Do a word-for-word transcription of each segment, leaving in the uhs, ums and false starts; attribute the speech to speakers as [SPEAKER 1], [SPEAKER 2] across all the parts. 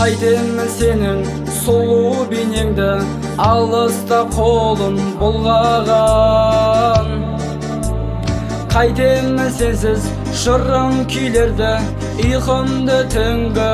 [SPEAKER 1] Қайтемін сенің сұлу бейнеңді, алыста қолын бұлғаған. Қайтемін сенсіз шырын күйлерді, ұйқымды түнгі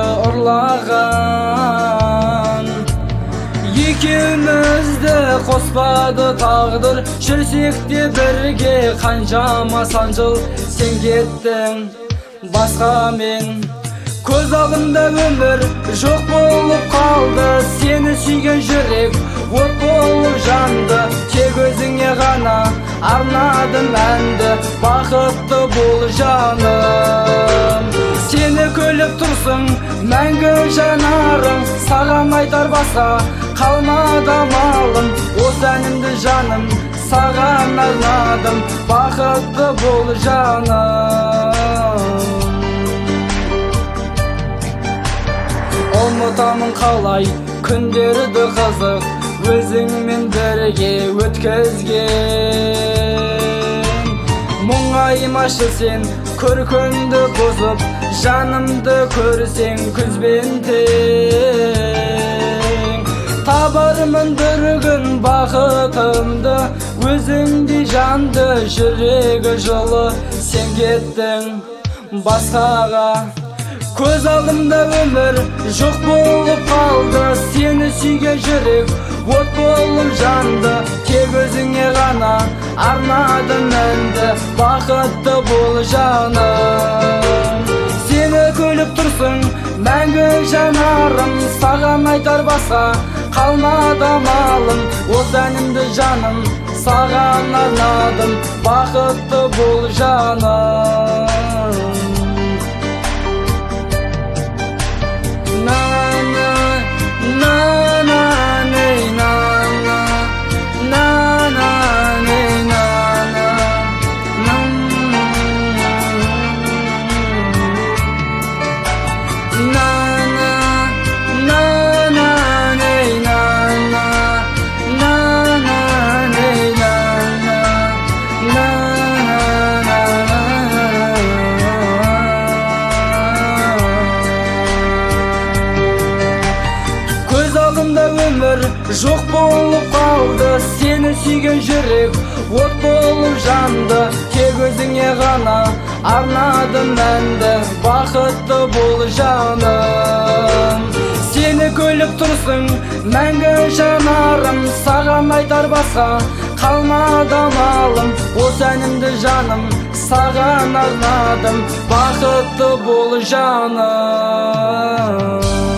[SPEAKER 1] ұрлаған. Екеумізді қоспады тағдыр, жүрсек те бірге қаншама сан жыл. Сен кеттің басқамен, көз алдымда өмір жоқ болып қалды. Сені сүйген жүрек от болып жанды, тек өзіңе ғана арнадым әнді. Бақытты бол жаным, сені күліп тұрсың мәңгі жанарың. Саған айтар басқа қалмады амалым, осы әнімді жаным саған арнадым. Бақытты бол жаным. Ұмытамын қалай күндерді қызық, өзіңмен бірге өткізген. Мұңаймашы сен көркімді бұзып, жанымды көрсең күзбен тең. Табармын бір күн бақытымды, өзіңдей жанды жүрегі жылы. Сен кеттің басқаға, көз алдымда өмір жоқ болып қалды. Сені сүйген жүрек от болып жанды, тек өзіңе ғана арнадым әнді. Бақытты бол жаным, сені күліп тұрсың мәңгі жанарым. Саған айтар басқа қалмады амалым, осы әнімді жаным саған арнадым. Бақытты бол жаным. Өмір жоқ болып қалды, сені сүйген жүрек от болып жанды, тек өзіңе ғана арнадым әнді. Бақытты бол жаным, сені күліп тұрсың мәңгі жанарым. Саған айтар басқа қалмады амалым, осы әнімді жаным саған арнадым. Бақытты бол жаным.